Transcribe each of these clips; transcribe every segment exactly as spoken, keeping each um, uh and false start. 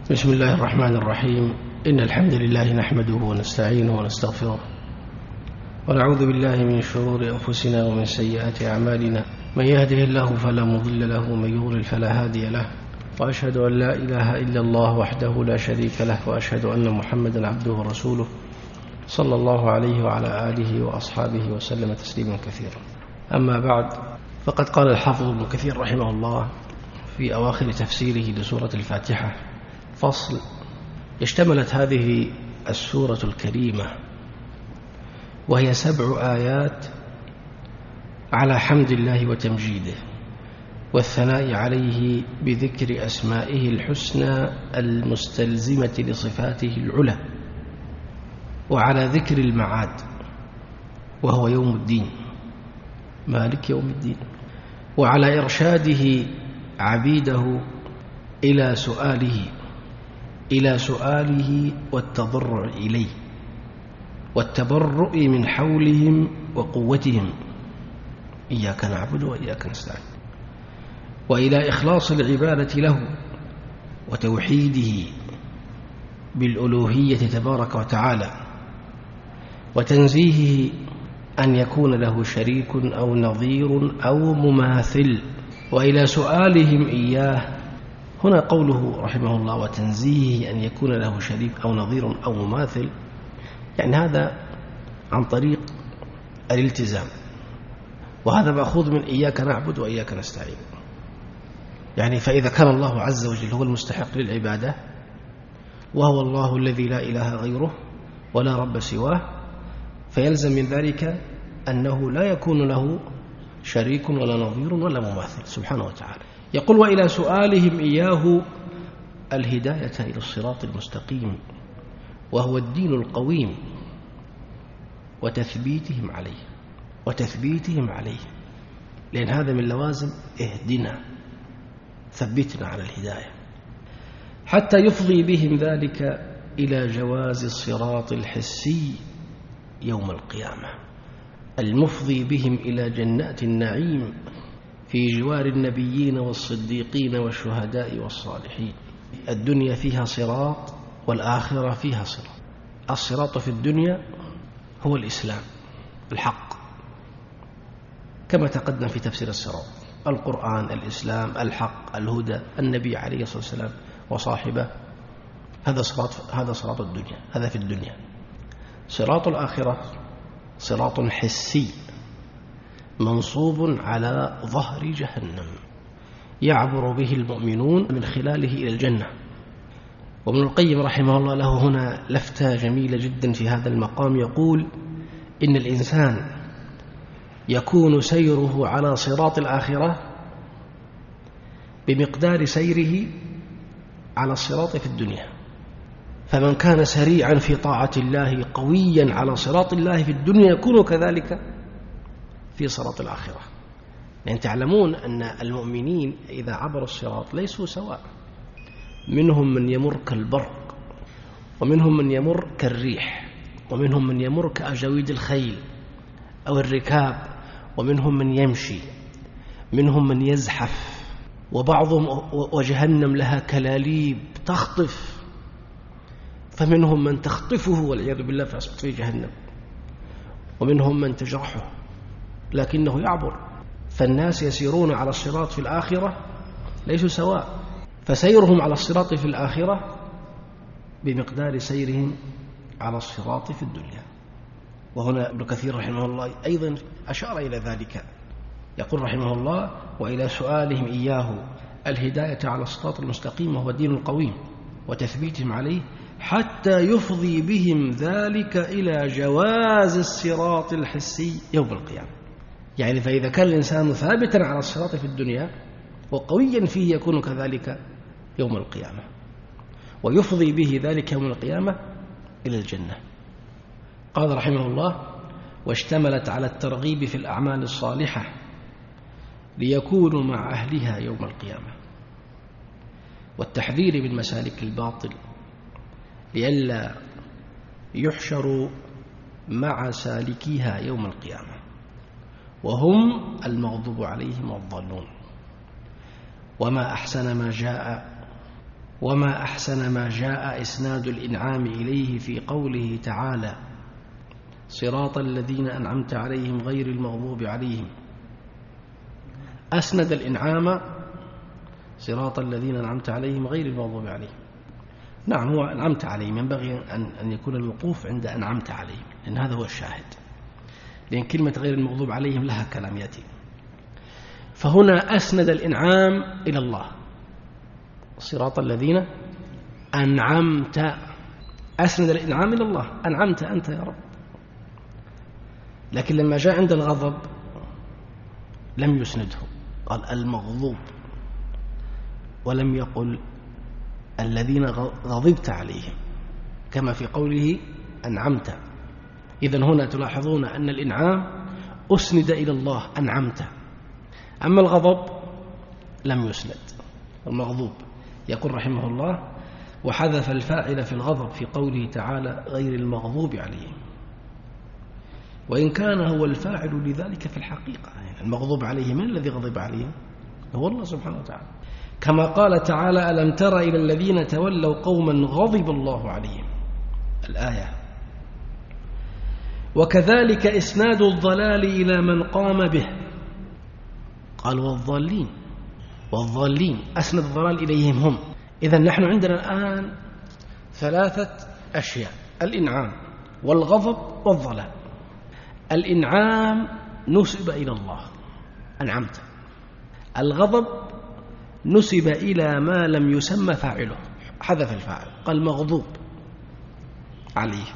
بسم الله الرحمن الرحيم. إن الحمد لله نحمده ونستعينه ونستغفره ونعوذ بالله من شرور أنفسنا ومن سيئات أعمالنا. من يهده الله فلا مضل له ومن يضلل فلا هادي له، وأشهد أن لا إله إلا الله وحده لا شريك له، وأشهد أن محمدا عبده ورسوله صلى الله عليه وعلى آله وأصحابه وسلم تسليما كثيرا. أما بعد، فقد قال الحافظ ابن كثير رحمه الله في أواخر تفسيره لسورة الفاتحة: فصل. اشتملت هذه السورة الكريمة وهي سبع آيات على حمد الله وتمجيده والثناء عليه بذكر أسمائه الحسنى المستلزمة لصفاته العلى، وعلى ذكر المعاد وهو يوم الدين، مالك يوم الدين، وعلى إرشاده عبيده إلى سؤاله إلى سؤاله والتضرع إليه والتبرؤ من حولهم وقوتهم، إياك نعبد وإياك نستعين، وإلى إخلاص العبادة له وتوحيده بالألوهية تبارك وتعالى، وتنزيهه أن يكون له شريك أو نظير أو مماثل، وإلى سؤالهم إياه. هنا قوله رحمه الله وتنزيهه أن يكون له شريك أو نظير أو مماثل، يعني هذا عن طريق الالتزام، وهذا مأخوذ من إياك نعبد وإياك نستعين. يعني فإذا كان الله عز وجل هو المستحق للعبادة، وهو الله الذي لا إله غيره ولا رب سواه، فيلزم من ذلك أنه لا يكون له شريك ولا نظير ولا مماثل سبحانه وتعالى. يقول: وإلى سؤالهم إياه الهداية إلى الصراط المستقيم وهو الدين القويم، وتثبيتهم عليه وتثبيتهم عليه لأن هذا من لوازم اهدنا، ثبتنا على الهداية، حتى يفضي بهم ذلك إلى جواز الصراط الحسي يوم القيامة، المفضي بهم إلى جنات النعيم في جوار النبيين والصديقين والشهداء والصالحين. الدنيا فيها صراط والآخرة فيها صراط. الصراط في الدنيا هو الإسلام الحق كما تقدم في تفسير الصراط: القرآن، الإسلام، الحق، الهدى، النبي عليه الصلاة والسلام وصاحبه. هذا صراط هذا صراط الدنيا، هذا في الدنيا. صراط الآخرة صراط حسي منصوب على ظهر جهنم يعبر به المؤمنون من خلاله إلى الجنة. وابن القيم رحمه الله له هنا لفتة جميلة جدا في هذا المقام، يقول: إن الإنسان يكون سيره على صراط الآخرة بمقدار سيره على الصراط في الدنيا، فمن كان سريعا في طاعة الله قويا على صراط الله في الدنيا يكون كذلك في صراط الآخرة. لأن تعلمون أن المؤمنين إذا عبروا الصراط ليسوا سواء، منهم من يمر كالبرق، ومنهم من يمر كالريح، ومنهم من يمر كأجاويد الخيل أو الركاب، ومنهم من يمشي، منهم من يزحف، وبعضهم وجهنم لها كلاليب تخطف، فمنهم من تخطفه والعياذ بالله فيسقط في جهنم، ومنهم من تجرحه لكنه يعبر. فالناس يسيرون على الصراط في الآخرة ليسوا سواء، فسيرهم على الصراط في الآخرة بمقدار سيرهم على الصراط في الدنيا. وهنا ابن كثير رحمه الله أيضا أشار إلى ذلك، يقول رحمه الله: وإلى سؤالهم إياه الهداية على الصراط المستقيم وهو الدين القويم وتثبيتهم عليه، حتى يفضي بهم ذلك إلى جواز الصراط الحسي يوم القيامة. يعني فإذا كان الإنسان ثابتا على الصراط في الدنيا وقويا فيه يكون كذلك يوم القيامة، ويفضي به ذلك يوم القيامة إلى الجنة. قال رحمه الله: واشتملت على الترغيب في الأعمال الصالحة ليكونوا مع أهلها يوم القيامة، والتحذير من مسالك الباطل لئلا يحشروا مع سالكيها يوم القيامة وهم المغضوب عليهم والضالون. وما أحسن ما جاء وما أحسن ما جاء إسناد الإنعام إليه في قوله تعالى صراط الذين أنعمت عليهم غير المغضوب عليهم. أسند الإنعام صراط الذين أنعمت عليهم غير المغضوب عليهم. نعم هو أنعمت عليهم، ينبغي أن يكون الوقوف عند أنعمت عليهم، لأن هذا هو الشاهد، لأن كلمة غير المغضوب عليهم لها كلام يأتي. فهنا أسند الإنعام إلى الله، صراط الذين أنعمت، أسند الإنعام إلى الله، أنعمت أنت يا رب. لكن لما جاء عند الغضب لم يسنده، قال المغضوب، ولم يقل الذين غضبت عليهم كما في قوله أنعمت. إذن هنا تلاحظون أن الإنعام أسند إلى الله أنعمت، أما الغضب لم يسند. المغضوب يقول رحمه الله وحذف الفاعل في الغضب في قوله تعالى غير المغضوب عليهم، وإن كان هو الفاعل لذلك في الحقيقة. يعني المغضوب عليه من الذي غضب عليهم؟ هو الله سبحانه وتعالى، كما قال تعالى ألم تر إلى الذين تولوا قوما غضب الله عليهم، الآية. وكذلك إسناد الضلال إلى من قام به، قال والضالين، والضالين أسند الضلال إليهم هم. إذن نحن عندنا الآن ثلاثة أشياء: الإنعام والغضب والضلال. الإنعام نسب إلى الله أنعمت، الغضب نسب إلى ما لم يسمى فاعله، حذف الفاعل قال مغضوب عليه.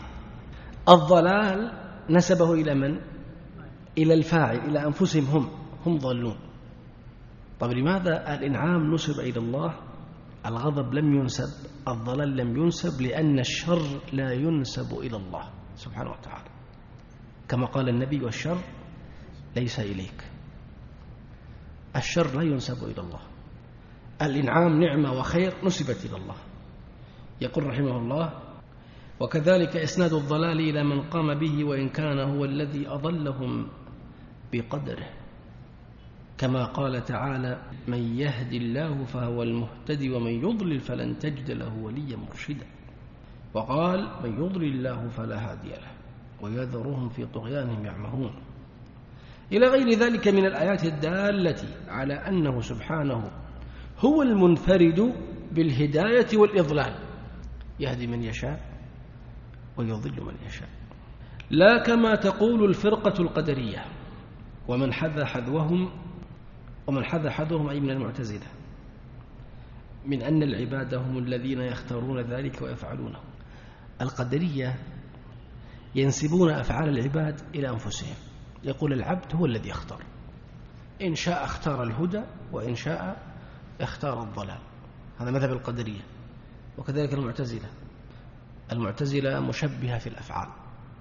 الضلال نسبه إلى من؟ إلى الفاعل، إلى أنفسهم، هم هم ضلون. طب لماذا الإنعام نسب إلى الله، الغضب لم ينسب، الضلال لم ينسب؟ لأن الشر لا ينسب إلى الله سبحانه وتعالى، كما قال النبي والشر ليس إليك. الشر لا ينسب إلى الله، الإنعام نعمة وخير نسبت إلى الله. يقول رحمه الله وكذلك إسناد الضلال إلى من قام به وإن كان هو الذي أضلهم بقدره، كما قال تعالى من يهدي الله فهو المهتدي ومن يضلل فلن تجد له وليا مرشدا. وقال من يضلل الله فلا هادي له ويذرهم في طغيانهم يعمهون، إلى غير ذلك من الآيات الدالة على أنه سبحانه هو المنفرد بالهداية والإضلال، يهدي من يشاء ويضل من يشاء، لا كما تقول الفرقة القدرية ومن حذا حذوهم، ومن حذا حذوهم أي من المعتزلة، من أن العباد هم الذين يختارون ذلك ويفعلونه. القدرية ينسبون أفعال العباد إلى أنفسهم، يقول العبد هو الذي يختار، إن شاء اختار الهدى وإن شاء اختار الضلال، هذا مذهب القدرية. وكذلك المعتزلة، المعتزلة مشبهة في الأفعال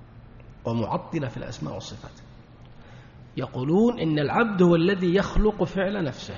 ومعطلة في الأسماء والصفات، يقولون إن العبد هو الذي يخلق فعل نفسه،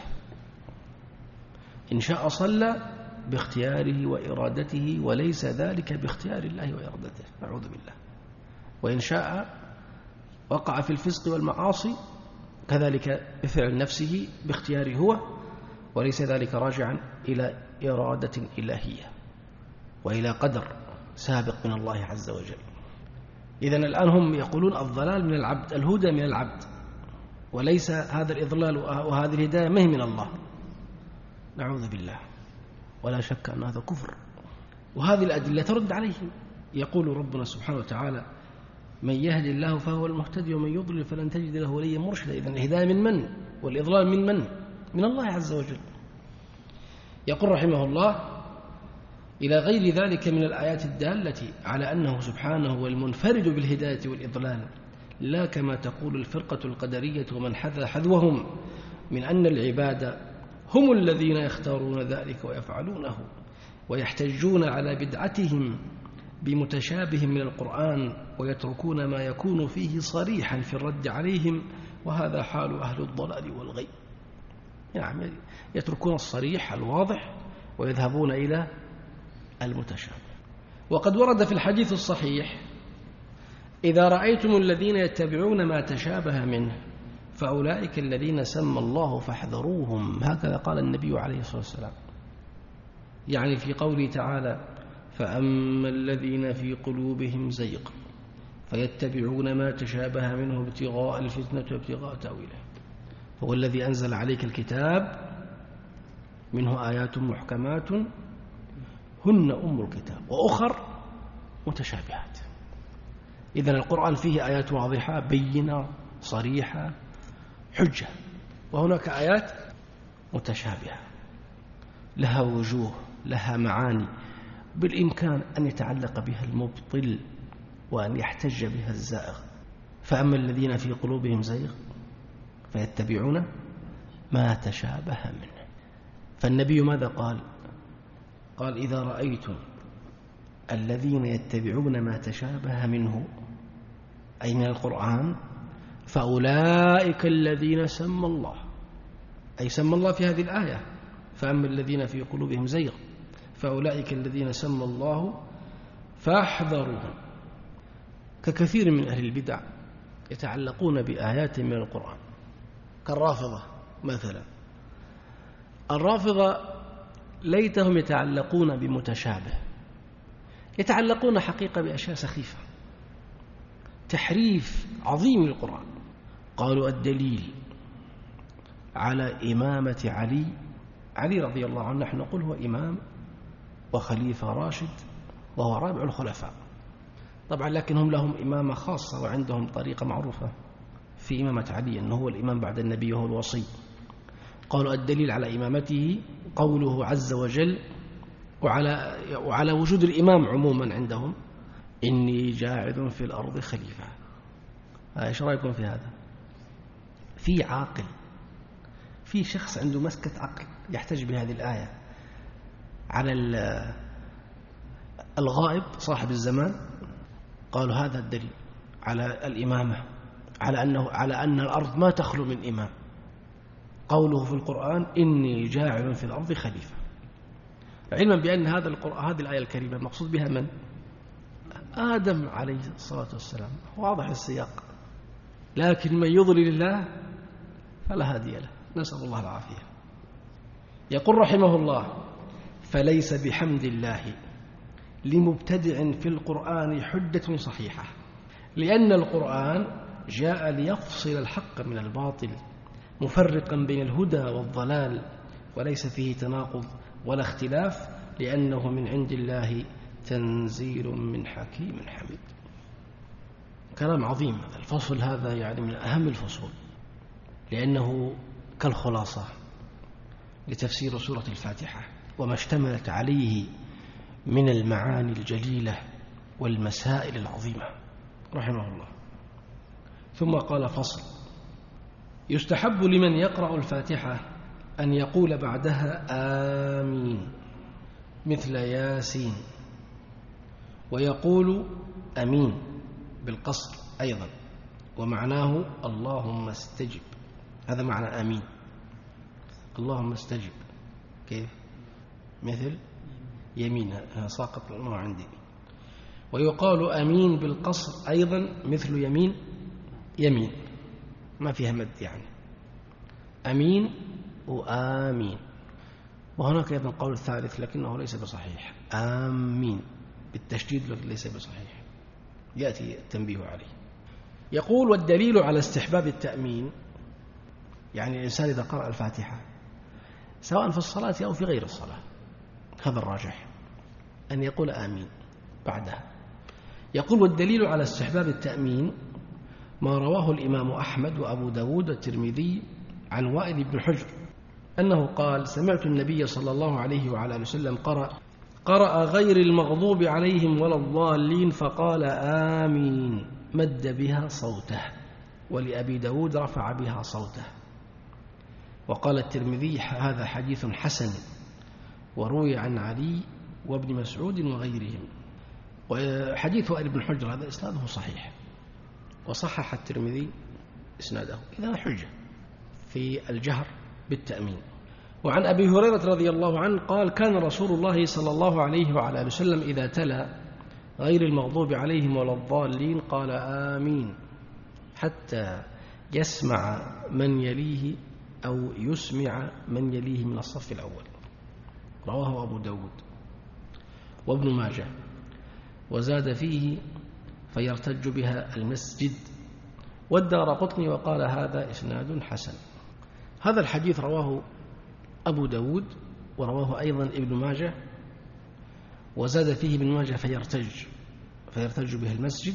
إن شاء صلى باختياره وإرادته وليس ذلك باختيار الله وإرادته، نعوذ بالله، وإن شاء وقع في الفسق والمعاصي كذلك بفعل نفسه باختياره هو وليس ذلك راجعا إلى إرادة إلهية وإلى قدر سابق من الله عز وجل. إذن الآن هم يقولون الضلال من العبد، الهدى من العبد، وليس هذا الإضلال وهذه الهداية مه من الله، نعوذ بالله، ولا شك أن هذا كفر. وهذه الأدلة ترد عليهم. يقول ربنا سبحانه وتعالى من يهدي الله فهو المهتدي ومن يضلل فلن تجد له وليا مرشدا. إذن الهداية من من؟ والإضلال من من؟ من الله عز وجل. يقول رحمه الله إلى غير ذلك من الآيات الدالة على أنه سبحانه هو المنفرد بالهداية والإضلال، لا كما تقول الفرقة القدرية ومن حذا حذوهم، من أن العباد هم الذين يختارون ذلك ويفعلونه ويحتجون على بدعتهم بمتشابه من القرآن ويتركون ما يكون فيه صريحا في الرد عليهم، وهذا حال أهل الضلال والغي. يعني يتركون الصريح الواضح ويذهبون إلى المتشابه. وقد ورد في الحديث الصحيح إذا رأيتم الذين يتبعون ما تشابه منه فأولئك الذين سمى الله فاحذروهم، هكذا قال النبي عليه الصلاة والسلام. يعني في قوله تعالى فأما الذين في قلوبهم زيغ فيتبعون ما تشابه منه ابتغاء الفتنة وابتغاء تأويله، هو الذي أنزل عليك الكتاب منه آيات محكمات هن أم الكتاب وأخر متشابهات. إذن القرآن فيه آيات واضحة بينة صريحة حجة، وهناك آيات متشابهة لها وجوه لها معاني بالإمكان أن يتعلق بها المبطل وأن يحتج بها الزائغ. فأما الذين في قلوبهم زيغ فيتبعون ما تشابه منه. فالنبي ماذا قال؟ قال إذا رأيتم الذين يتبعون ما تشابه منه أي من القرآن فأولئك الذين سمى الله، أي سمى الله في هذه الآية فأما الذين في قلوبهم زيغ فأولئك الذين سمى الله فاحذروهم. ككثير من أهل البدع يتعلقون بآيات من القرآن كالرافضة مثلا. الرافضة ليتهم يتعلقون بمتشابه، يتعلقون حقيقة بأشياء سخيفة، تحريف عظيم للقرآن. قالوا الدليل على إمامة علي، علي رضي الله عنه نحن نقول هو إمام وخليفة راشد وهو رابع الخلفاء طبعا، لكنهم لهم إمامة خاصة وعندهم طريقة معروفة في إمامة علي أنه هو الإمام بعد النبي وهو الوصي. قالوا الدليل على إمامته قوله عز وجل وعلى, وعلى وجود الإمام عموما عندهم إني جاعل في الأرض خليفة. ايش رأيكم في هذا؟ في عاقل، في شخص عنده مسكة عقل يحتج بهذه الآية على الغائب صاحب الزمان. قالوا هذا الدليل على الإمامة، على أنه على أن الأرض ما تخلو من إمام. قوله في القرآن إني جاعل في الأرض خليفة، علما بأن هذا القرآن هذه الآية الكريمة المقصود بها من؟ آدم عليه الصلاة والسلام، واضح السياق. لكن من يضلل الله فلا هادي له، نسأل الله العافية. يقول رحمه الله فليس بحمد الله لمبتدع في القرآن حجة صحيحة، لأن القرآن جاء ليفصل الحق من الباطل مفرقا بين الهدى والضلال، وليس فيه تناقض ولا اختلاف، لأنه من عند الله تنزيل من حكيم حميد. كلام عظيم هذا الفصل، هذا يعني من أهم الفصول، لأنه كالخلاصة لتفسير سورة الفاتحة وما اشتملت عليه من المعاني الجليلة والمسائل العظيمة رحمه الله. ثم قال فصل: يستحب لمن يقرأ الفاتحة أن يقول بعدها آمين مثل ياسين، ويقول أمين بالقصر أيضا، ومعناه اللهم استجب. هذا معنى آمين، اللهم استجب. كيف؟ مثل يمين، ساقط ما عندي. ويقال أمين بالقصر أيضا مثل يمين، يمين ما فيها مد يعني، أمين وآمين. وهناك أيضا قول الثالث لكنه ليس بصحيح، آمين بالتشديد ليس بصحيح، يأتي التنبيه عليه. يقول: والدليل على استحباب التأمين، يعني الإنسان إذا قرأ الفاتحة سواء في الصلاة أو في غير الصلاة، هذا الراجح أن يقول آمين بعدها. يقول: والدليل على استحباب التأمين ما رواه الإمام أحمد وأبو داود والترمذي عن وائل بن حجر أنه قال: سمعت النبي صلى الله عليه وعلى آله وسلم قرأ قرأ غير المغضوب عليهم ولا الضالين فقال آمين، مد بها صوته. ولأبي داود رفع بها صوته. وقال الترمذي: هذا حديث حسن، وروي عن علي وابن مسعود وغيرهم. وحديث وائل بن حجر هذا إسناده صحيح، وصحح الترمذي إسناده، إذا حجة في الجهر بالتأمين. وعن أبي هريرة رضي الله عنه قال: كان رسول الله صلى الله عليه وعلى آله وسلم إذا تلا غير المغضوب عليهم ولا الضالين قال آمين، حتى يسمع من يليه أو يسمع من يليه من الصف الأول. رواه أبو داود وابن ماجه، وزاد فيه فيرتج بها المسجد، والدارقطني وقال هذا إسناد حسن. هذا الحديث رواه أبو داود ورواه أيضا ابن ماجه، وزاد فيه ابن ماجه فيرتج فيرتج بها المسجد،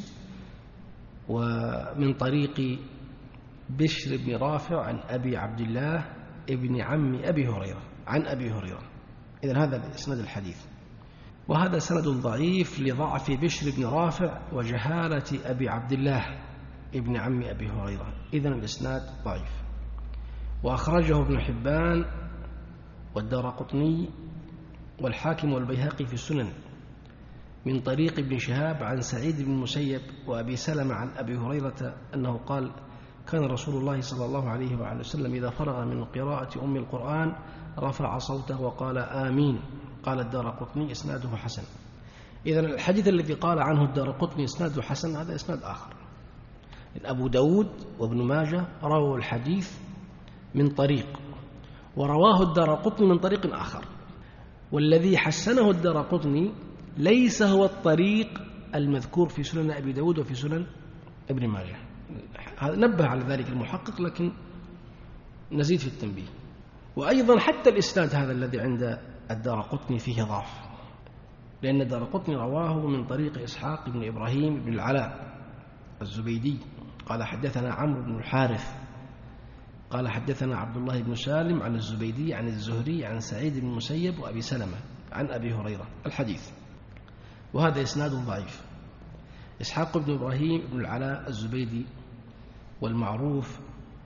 ومن طريق بشر بن رافع عن أبي عبد الله ابن عم أبي هريرة عن أبي هريرة. إذن هذا إسناد الحديث، وهذا سند ضعيف لضعف بشر بن رافع وجهالة أبي عبد الله ابن عم أبي هريرة، إذن الإسناد ضعيف. وأخرجه ابن حبان والدارقطني والحاكم والبيهقي في السنن من طريق ابن شهاب عن سعيد بن المسيب وأبي سلمة عن أبي هريرة أنه قال كان رسول الله صلى الله عليه وعلى وسلم إذا فرغ من قراءة أم القرآن رفع صوته وقال آمين. قال الدارقطني إسناده حسن. إذن الحديث الذي قال عنه الدارقطني إسناده حسن هذا إسناد آخر. أبو داود وابن ماجه رووا الحديث من طريق، ورواه الدارقطني من طريق آخر، والذي حسنه الدارقطني ليس هو الطريق المذكور في سنن أبي داود وفي سنن ابن ماجه. نبه على ذلك المحقق، لكن نزيد في التنبيه. وأيضا حتى الإسناد هذا الذي عند الدارقطني فيه ضعف، لأن الدارقطني رواه من طريق إسحاق بن إبراهيم بن العلاء الزبيدي قال حدثنا عمرو بن الحارث قال حدثنا عبد الله بن سالم عن الزبيدي عن الزهري عن سعيد بن المسيب وأبي سلمة عن أبي هريرة الحديث، وهذا إسناد ضعيف. إسحاق بن إبراهيم بن العلاء الزبيدي والمعروف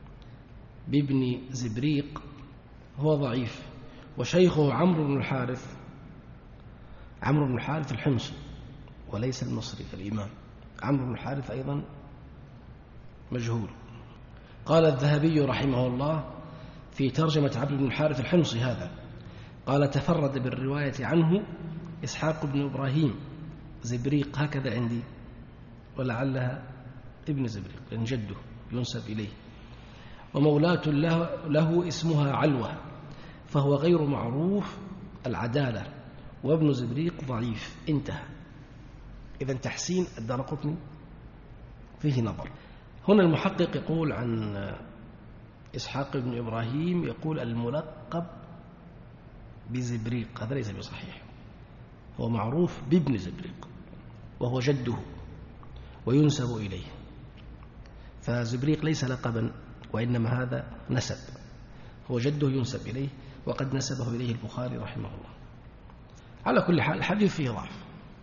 بابن زبريق هو ضعيف، وشيخه عمرو بن الحارث عمرو بن الحارث الحمصي وليس المصري الإمام. عمرو بن الحارث أيضا مجهول. قال الذهبي رحمه الله في ترجمة عبد بن الحارث الحمصي هذا قال تفرد بالرواية عنه إسحاق بن إبراهيم زبريق، هكذا عندي، ولعلها ابن زبريق لأن جده ينسب إليه، ومولاة له, له اسمها علوة فهو غير معروف العدالة، وابن زبريق ضعيف. انتهى. إذن تحسين الدارقطني فيه نظر. هنا المحقق يقول عن إسحاق بن إبراهيم يقول الملقب بزبريق، هذا ليس بصحيح، هو معروف بابن زبريق وهو جده وينسب إليه، فزبريق ليس لقبا وإنما هذا نسب، هو جده ينسب إليه وقد نسبه إليه البخاري رحمه الله. على كل حال الحديث فيه ضعف،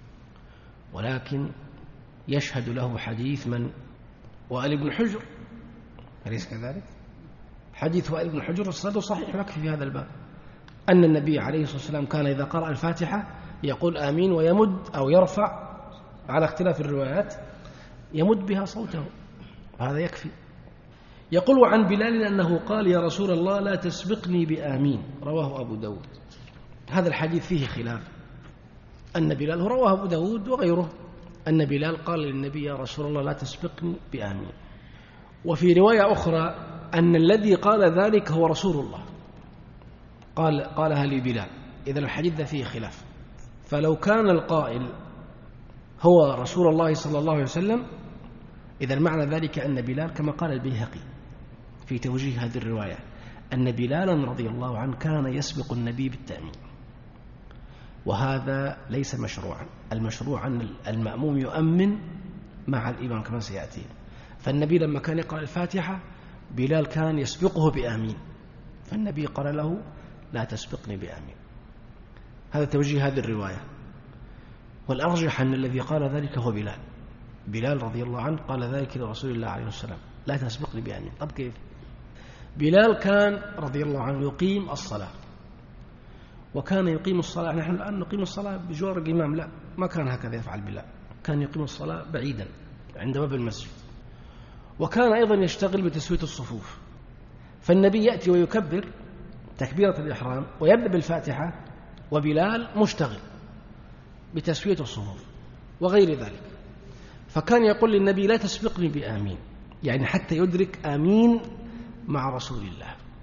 ولكن يشهد له حديث من؟ وائل بن حجر، أليس كذلك؟ حديث وائل بن حجر الصدر صحيح يكفي في هذا الباب، أن النبي عليه الصلاة والسلام كان إذا قرأ الفاتحة يقول آمين ويمد أو يرفع على اختلاف الروايات يمد بها صوته، هذا يكفي. يقول عن بلال أنه قال يا رسول الله لا تسبقني بآمين، رواه أبو داود. هذا الحديث فيه خلاف، أن بلال رواه أبو داود وغيره أن بلال قال للنبي يا رسول الله لا تسبقني بآمين، وفي رواية أخرى أن الذي قال ذلك هو رسول الله قال قالها لبلال. إذن الحديث فيه خلاف، فلو كان القائل هو رسول الله صلى الله عليه وسلم إذن معنى ذلك أن بلال كما قال البيهقي في توجيه هذه الرواية أن بلالا رضي الله عنه كان يسبق النبي بالتأمين، وهذا ليس مشروعا. المشروع أن المأموم يؤمن مع الإمام كما سيأتي، فالنبي لما كان يقرأ الفاتحة بلال كان يسبقه بآمين، فالنبي قال له لا تسبقني بآمين. هذا توجيه هذه الرواية، والأرجح أن الذي قال ذلك هو بلال بلال رضي الله عنه قال ذلك لرسول الله عليه السلام لا تسبقني بآمين. طب كيف؟ بلال كان رضي الله عنه يقيم الصلاة، وكان يقيم الصلاة، نحن الآن نقيم الصلاة بجوار الإمام، لا، ما كان هكذا يفعل بلال، كان يقيم الصلاة بعيدا عند باب المسجد، وكان أيضا يشتغل بتسوية الصفوف، فالنبي يأتي ويكبر تكبيرة الإحرام ويبدأ بالفاتحة وبلال مشتغل بتسوية الصفوف وغير ذلك، فكان يقول للنبي لا تسبقني بآمين، يعني حتى يدرك آمين مع رسول الله.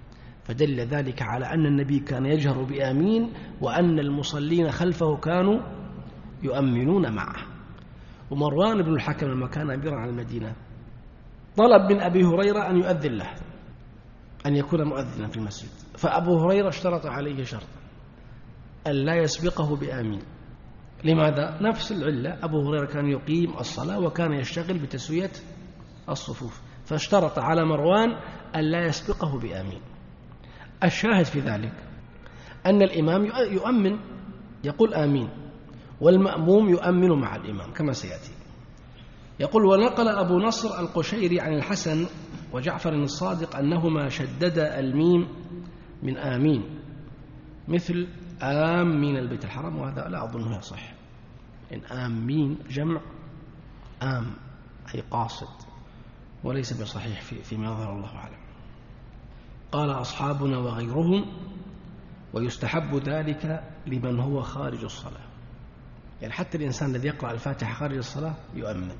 فدل ذلك على أن النبي كان يجهر بآمين، وأن المصلين خلفه كانوا يؤمنون معه. ومروان بن الحكم لما كان أميرا على المدينة طلب من أبي هريرة أن يؤذن له، أن يكون مؤذنا في المسجد، فأبو هريرة اشترط عليه شرط أن لا يسبقه بآمين. لماذا؟ نفس العلة، أبو هريرة كان يقيم الصلاة وكان يشتغل بتسوية الصفوف، فاشترط على مروان أن لا يسبقه بآمين. الشاهد في ذلك أن الإمام يؤمن يقول آمين، والمأموم يؤمن مع الإمام كما سيأتي. يقول: ونقل أبو نصر القشيري عن الحسن وجعفر الصادق أنهما شدد الميم من آمين مثل آمين البيت الحرام، وهذا لا أظنه يصح، إن آمين جمع آم أي قاصد، وليس بصحيح في فيما يظهر الله أعلم. قال أصحابنا وغيرهم: ويستحب ذلك لمن هو خارج الصلاة، يعني حتى الإنسان الذي يقرأ الفاتحة خارج الصلاة يؤمن.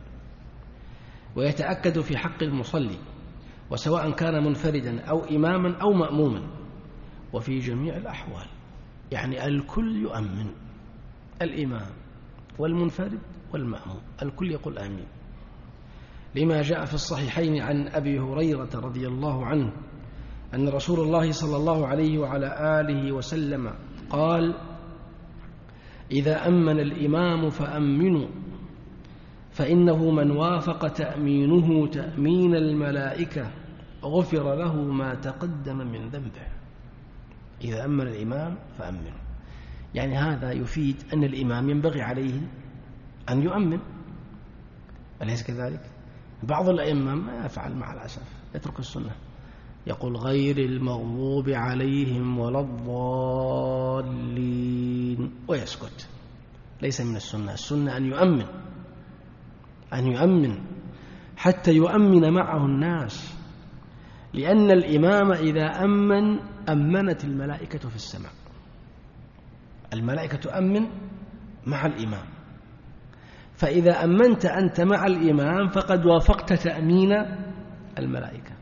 ويتأكد في حق المصلي، وسواء كان منفردا أو إماما أو مأموما، وفي جميع الأحوال، يعني الكل يؤمن، الإمام والمنفرد والمأموم الكل يقول آمين، لما جاء في الصحيحين عن أبي هريرة رضي الله عنه أن رسول الله صلى الله عليه وعلى آله وسلم قال: إذا أمن الإمام فأمنوا، فإنه من وافق تأمينه تأمين الملائكة غفر له ما تقدم من ذنبه. إذا أمن الإمام فأمنوا، يعني هذا يفيد أن الإمام ينبغي عليه أن يؤمن، أليس كذلك؟ بعض الأئمة ما يفعل مع الأسف، يترك السنة، يقول: غير المغضوب عليهم ولا الضالين ويسكت. ليس من السنة، السنة أن يؤمن، أن يؤمن حتى يؤمن معه الناس، لأن الإمام إذا أمن أمنت الملائكة في السماء، الملائكة تؤمن مع الإمام، فإذا أمنت أنت مع الإمام فقد وافقت تأمين الملائكة،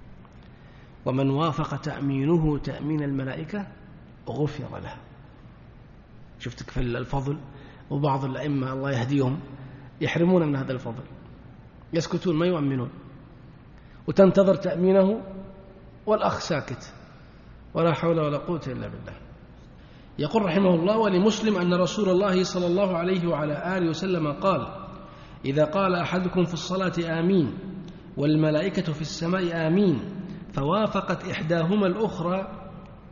ومن وافق تأمينه تأمين الملائكة غفر له. شفتك في الفضل، وبعض الأئمة الله يهديهم يحرمون من هذا الفضل، يسكتون ما يؤمنون، وتنتظر تأمينه والأخ ساكت، ولا حول ولا قوة إلا بالله. يقول رحمه الله: ولمسلم أن رسول الله صلى الله عليه وعلى آله وسلم قال: إذا قال أحدكم في الصلاة آمين والملائكة في السماء آمين فوافقت إحداهما الأخرى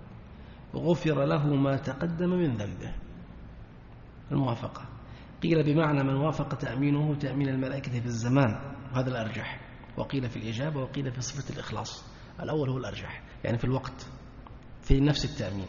غفر له ما تقدم من ذنبه. الموافقة قيل بمعنى من وافق تأمينه تأمين الملائكة في الزمان، وهذا الأرجح، وقيل في الإجابة، وقيل في صفة الإخلاص، الأول هو الأرجح، يعني في الوقت، في نفس التأمين.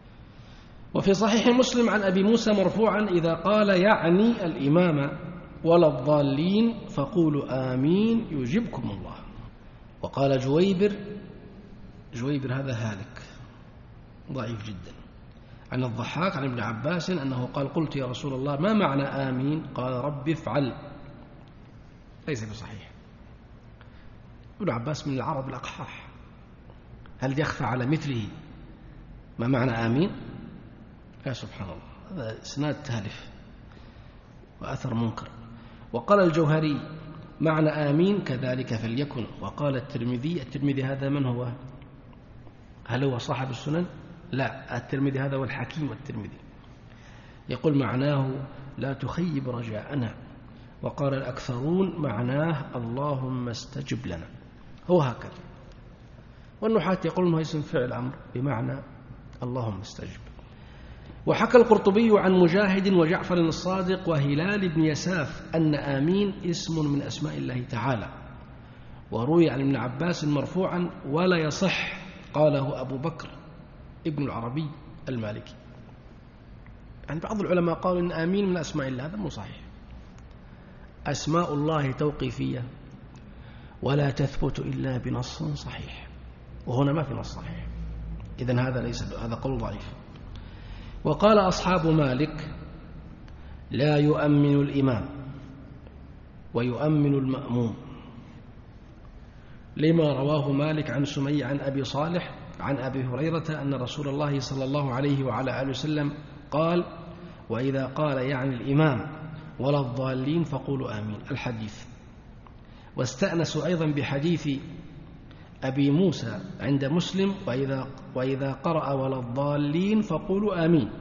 وفي صحيح مسلم عن أبي موسى مرفوعا: إذا قال يعني الإمام ولا الضالين فقولوا آمين يجبكم الله. وقال جويبر، جويبر هذا هالك ضعيف جدا، عن الضحاك عن ابن عباس أنه قال: قلت يا رسول الله ما معنى آمين؟ قال: رب افعل. ليس بصحيح. ابن عباس من العرب الأقحاح، هل يخفى على مثله ما معنى آمين؟ يا سبحان الله، هذا إسناد تالف وأثر منكر. وقال الجوهري: معنى آمين كذلك فليكن. وقال الترمذي، الترمذي هذا من هو؟ هل هو صاحب السنن؟ لا، الترمذي هذا هو الحكيم والترمذي، يقول معناه لا تخيب رجاءنا. وقال الأكثرون معناه اللهم استجب لنا، هو هكذا. والنحاة يقول أنه اسم فعل أمر بمعنى اللهم استجب. وحكى القرطبي عن مجاهد وجعفر الصادق وهلال بن يساف أن آمين اسم من أسماء الله تعالى. وروي عن ابن عباس مرفوعا: ولا يصح، قاله أبو بكر ابن العربي المالكي. يعني بعض العلماء قالوا إن آمين من أسماء الله، هذا مو صحيح. أسماء الله توقيفية ولا تثبت إلا بنص صحيح، وهنا ما في نص صحيح، إذن هذا ليس، هذا قول ضعيف. وقال أصحاب مالك: لا يؤمن الإمام ويؤمن المأموم، لما رواه مالك عن سمي عن أبي صالح عن أبي هريرة أن رسول الله صلى الله عليه وعلى آله وسلم قال: وإذا قال يعني الإمام ولا الضالين فقولوا آمين. الحديث. واستأنسوا أيضا بحديث أبي موسى عند مسلم: وإذا, وإذا قرأ ولا الضالين فقولوا آمين.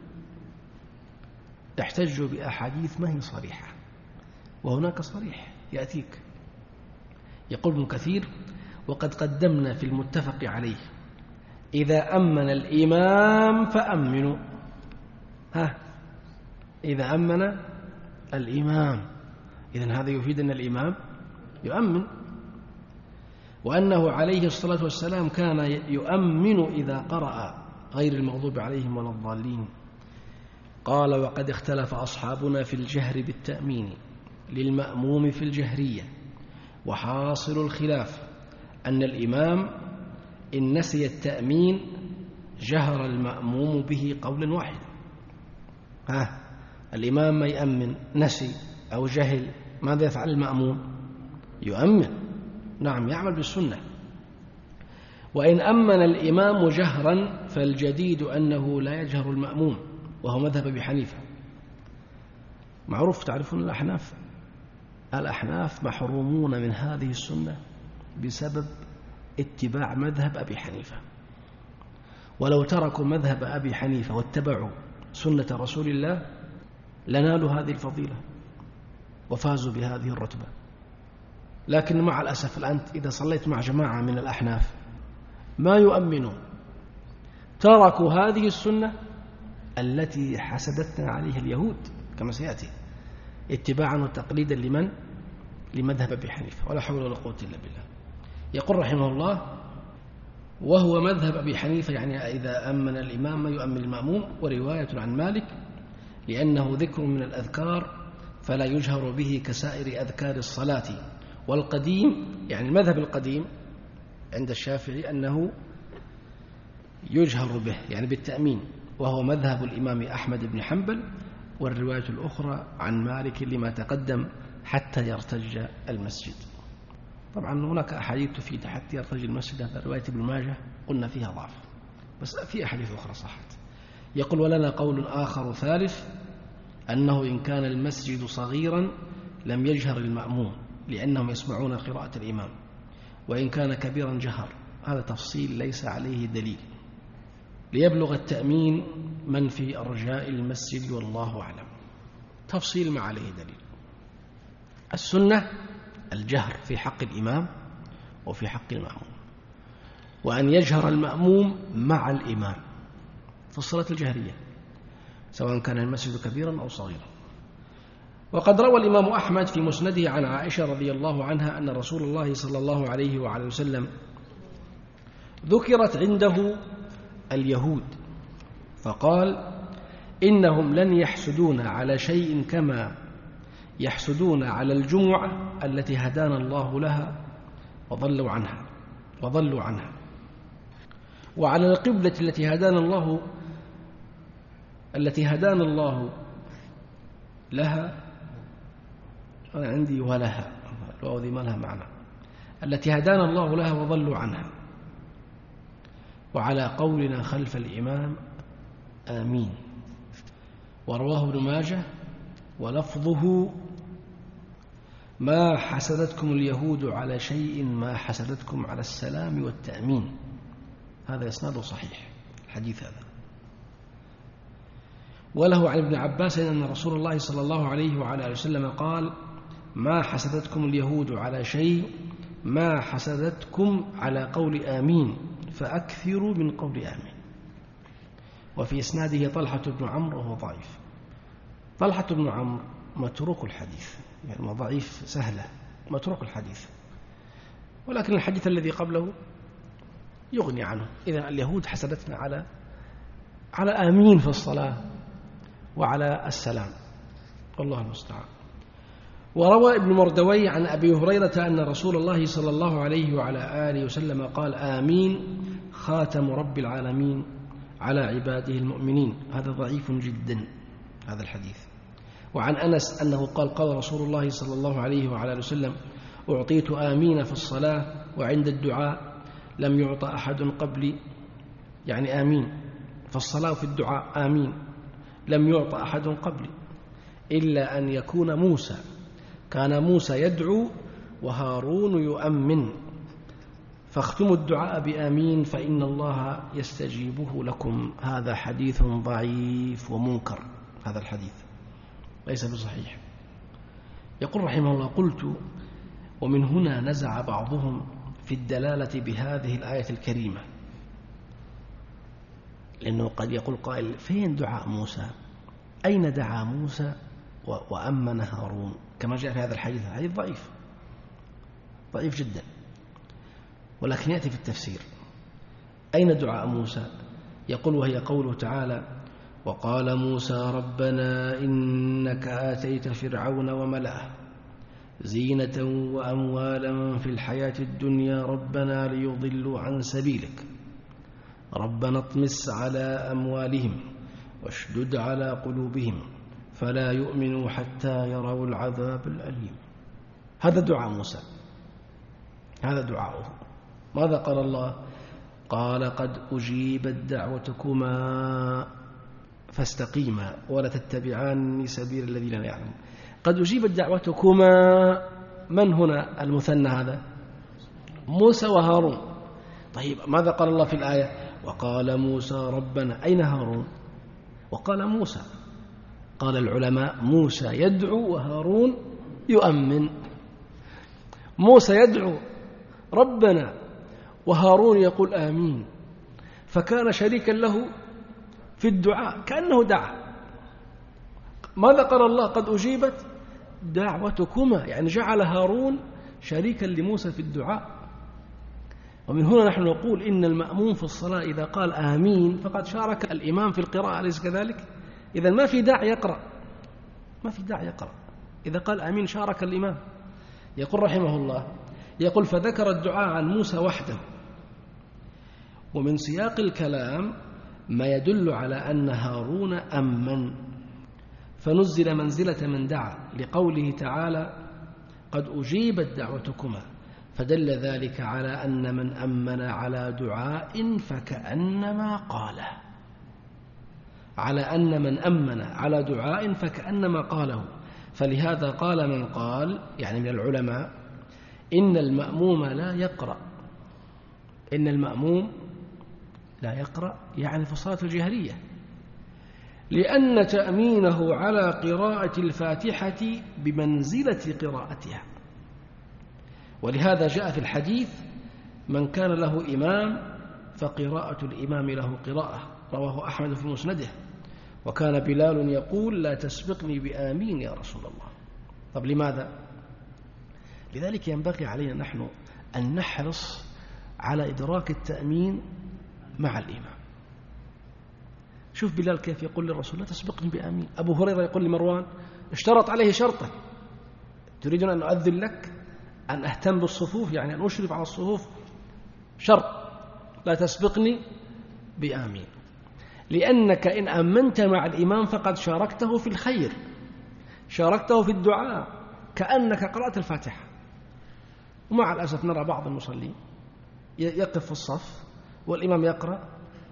احتجوا بأحاديث ما هي صريحة، وهناك صريح يأتيك. يقول ابن كثير: وقد قدمنا في المتفق عليه إذا أمن الإمام فأمنوا. ها، إذا أمن الإمام، إذن هذا يفيد أن الإمام يؤمن، وأنه عليه الصلاة والسلام كان يؤمن إذا قرأ غير المغضوب عليهم ولا الضالين. قال: وقد اختلف أصحابنا في الجهر بالتأمين للمأموم في الجهرية، وحاصل الخلاف أن الإمام إن نسي التأمين جهر المأموم به قولا واحدا. ها، الإمام ما يأمن، نسي أو جهل، ماذا يفعل المأموم؟ يؤمن، نعم، يعمل بالسنة. وإن أمن الإمام جهرا فالجديد أنه لا يجهر المأموم، وهو مذهب أبي حنيفة. معروف، تعرفون الأحناف، الأحناف محرومون من هذه السنة بسبب اتباع مذهب أبي حنيفة. ولو تركوا مذهب أبي حنيفة واتبعوا سنة رسول الله لنالوا هذه الفضيلة وفازوا بهذه الرتبة. لكن مع الأسف الآن إذا صليت مع جماعة من الأحناف ما يؤمنون، تركوا هذه السنة التي حسدتنا عليها اليهود كما سيأتي، اتباعا وتقليدا لمن؟ لمذهب أبي حنيفة، ولا حول ولا قوة إلا بالله. يقول رحمه الله: وهو مذهب أبي حنيفة، يعني إذا أمن الإمام ما يؤمن المأموم. ورواية عن مالك: لأنه ذكر من الأذكار فلا يجهر به كسائر أذكار الصلاة. والقديم، يعني المذهب القديم عند الشافعي أنه يجهر به، يعني بالتأمين، وهو مذهب الإمام أحمد بن حنبل. والرواية الأخرى عن مالك لما تقدم حتى يرتج المسجد. طبعا هناك أحاديث تفيد حتى يرتج المسجد، هذا رواية ابن ماجه قلنا فيها ضعف، بس في أحاديث أخرى صحت. يقول: ولنا قول آخر ثالث أنه إن كان المسجد صغيرا لم يجهر المأموم لأنهم يسمعون قراءة الإمام، وإن كان كبيرا جهر. هذا تفصيل ليس عليه دليل، ليبلغ التأمين من في أرجاء المسجد، والله أعلم. تفصيل ما عليه دليل. السنة الجهر في حق الإمام وفي حق المأموم، وأن يجهر المأموم مع الإمام في الصلاة الجهرية سواء كان المسجد كبيرا أو صغيرا. وقد روى الإمام أحمد في مسنده عن عائشة رضي الله عنها أن رسول الله صلى الله عليه وعلى وسلم ذكرت عنده اليهود فقال: إنهم لن يحسدون على شيء كما يحسدون على الجمعة التي هدانا الله لها وضلوا عنها وضلوا عنها وعلى القبلة التي هدانا الله التي هدانا الله لها. أنا عندي ولها، الواو ذي ما لها معنى. التي هدانا الله لها وضلوا عنها، وعلى قولنا خلف الإمام آمين. ورواه ابن ماجه ولفظه: ما حسدتكم اليهود على شيء ما حسدتكم على السلام والتأمين. هذا إسناده صحيح الحديث هذا. وله عن ابن عباس أن رسول الله صلى الله عليه وعلى آله وسلم قال: ما حسدتكم اليهود على شيء ما حسدتكم على قول آمين فأكثروا من قول آمين. وفي إسناده طلحة بن عمرو وهو ضعيف. طلحة بن عمرو متروك الحديث، يعني ضعيف سهلة، متروك الحديث، ولكن الحديث الذي قبله يغني عنه. إذا اليهود حسدتنا على على آمين في الصلاة وعلى السلام، والله المستعان. وروى ابن مردوي عن أبي هريرة أن رسول الله صلى الله عليه وعلى آله وسلم قال: آمين خاتم رب العالمين على عباده المؤمنين. هذا ضعيف جدا هذا الحديث. وعن أنس أنه قال: قال رسول الله صلى الله عليه وعلى آله وسلم: أعطيت آمين في الصلاة وعند الدعاء لم يعطى أحد قبلي، يعني آمين. فالصلاة في الدعاء آمين، لم يعطى أحد قبلي، إلا أن يكون موسى، كان موسى يدعو وهارون يؤمن، فاختموا الدعاء بآمين فإن الله يستجيبه لكم. هذا حديث ضعيف ومنكر، هذا الحديث ليس بصحيح. يقول رحمه الله: قلت: ومن هنا نزع بعضهم في الدلالة بهذه الآية الكريمة، لأنه قد يقول قائل: فين دعاء موسى؟ أين دعا موسى وأمن هارون؟ كما جاء في هذا الحديث، الحديث ضعيف ضعيف جدا، ولكن يأتي في التفسير. أين دعاء موسى؟ يقول: وهي قوله تعالى: وقال موسى ربنا إنك آتيت فرعون وملأه زينة وأموالا في الحياة الدنيا ربنا ليضلوا عن سبيلك ربنا اطمس على أموالهم واشدد على قلوبهم فلا يؤمنوا حتى يروا العذاب الأليم. هذا دعاء موسى، هذا دعاؤه. ماذا قال الله؟ قال: قد أجيبت دعوتكما فاستقيما ولا تتبعان سبيل الذين لا يعلمون. قد أجيبت دعوتكما، من هنا المثنى هذا؟ موسى وهارون. طيب ماذا قال الله في الآية؟ وقال موسى ربنا، أين هارون؟ وقال موسى. قال العلماء: موسى يدعو وهارون يؤمن. موسى يدعو ربنا وهارون يقول آمين، فكان شريكا له في الدعاء كأنه دعا. ماذا قال الله؟ قد أجيبت دعوتكما، يعني جعل هارون شريكا لموسى في الدعاء. ومن هنا نحن نقول إن المأموم في الصلاة إذا قال آمين فقد شارك الإمام في القراءة، أليس كذلك؟ إذا ما في داعي يقرأ، ما في داعي يقرأ، إذا قال آمين شارك الإمام. يقول رحمه الله، يقول: فذكر الدعاء عن موسى وحده، ومن سياق الكلام ما يدل على أن هارون أمن، فنزل منزلة من دعا، لقوله تعالى: قد أجيبت دعوتكما، فدل ذلك على أن من أمن على دعاء فكأنما قاله، على أن من أمن على دعاء فكأنما قاله. فلهذا قال من قال، يعني من العلماء: إن المأموم لا يقرأ، إن المأموم لا يقرأ يعني في الصلاة الجهرية، لأن تأمينه على قراءة الفاتحة بمنزلة قراءتها. ولهذا جاء في الحديث: من كان له إمام فقراءة الإمام له قراءة، رواه أحمد في مسنده. وكان بلال يقول: لا تسبقني بآمين يا رسول الله. طب لماذا؟ لذلك ينبغي علينا نحن أن نحرص على إدراك التأمين مع الإمام. شوف بلال كيف يقول للرسول: لا تسبقني بآمين. أبو هريرة يقول لمروان: اشترط عليه شرطا: تريدون أن أؤذن لك، أن أهتم بالصفوف، يعني أن أشرف على الصفوف، شرط لا تسبقني بآمين، لأنك إن أمنت مع الإمام فقد شاركته في الخير، شاركته في الدعاء، كأنك قرأت الفاتحة. ومع الأسف نرى بعض المصلين يقف في الصف والإمام يقرأ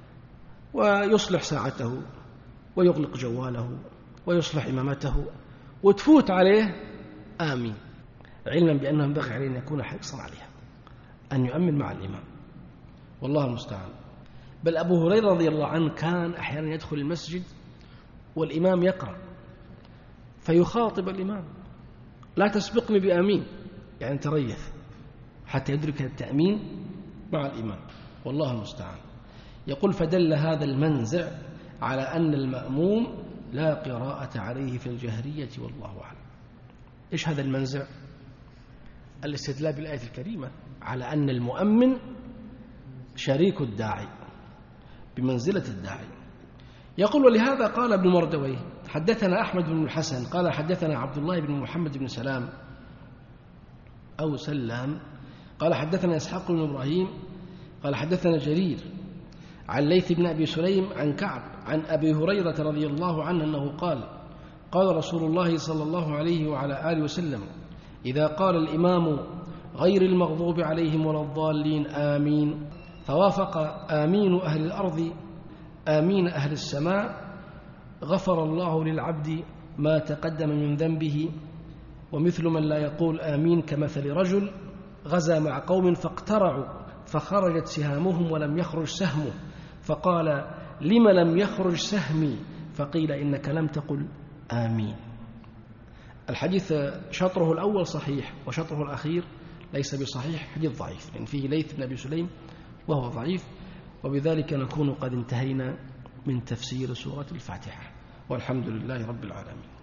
ويصلح ساعته ويغلق جواله ويصلح إمامته وتفوت عليه آمين، علما بأنه ينبغي عليه أن يكون حريصا عليها، أن يؤمن مع الإمام، والله المستعان. بل أبو هريرة رضي الله عنه كان أحيانا يدخل المسجد والإمام يقرأ فيخاطب الإمام: لا تسبقني بآمين، يعني تريث حتى يدرك التأمين مع الإمام، والله المستعان. يقول: فدل هذا المنزع على أن المأموم لا قراءة عليه في الجهرية، والله أعلم. إيش هذا المنزع؟ الاستدلال بالآية الكريمة على أن المؤمن شريك الداعي بمنزلة الداعي. يقول: ولهذا قال ابن مردويه: حدثنا أحمد بن الحسن قال حدثنا عبد الله بن محمد بن سلام أو سلام قال حدثنا إسحاق بن إبراهيم قال حدثنا جرير عن ليث بن أبي سليم عن كعب عن أبي هريرة رضي الله عنه أنه قال: قال رسول الله صلى الله عليه وعلى آله وسلم: إذا قال الإمام غير المغضوب عليهم ولا الضالين آمين فوافق آمين أهل الأرض آمين أهل السماء، غفر الله للعبد ما تقدم من ذنبه. ومثل من لا يقول آمين كمثل رجل غزا مع قوم فاقترعوا فخرجت سهامهم ولم يخرج سهمه، فقال لم لم يخرج سهمي؟ فقيل إنك لم تقل آمين. الحديث شطره الأول صحيح وشطره الأخير ليس بصحيح، حديث ضعيف لأن فيه ليث بن أبي سليم وهو ضعيف. وبذلك نكون قد انتهينا من تفسير سورة الفاتحة، والحمد لله رب العالمين.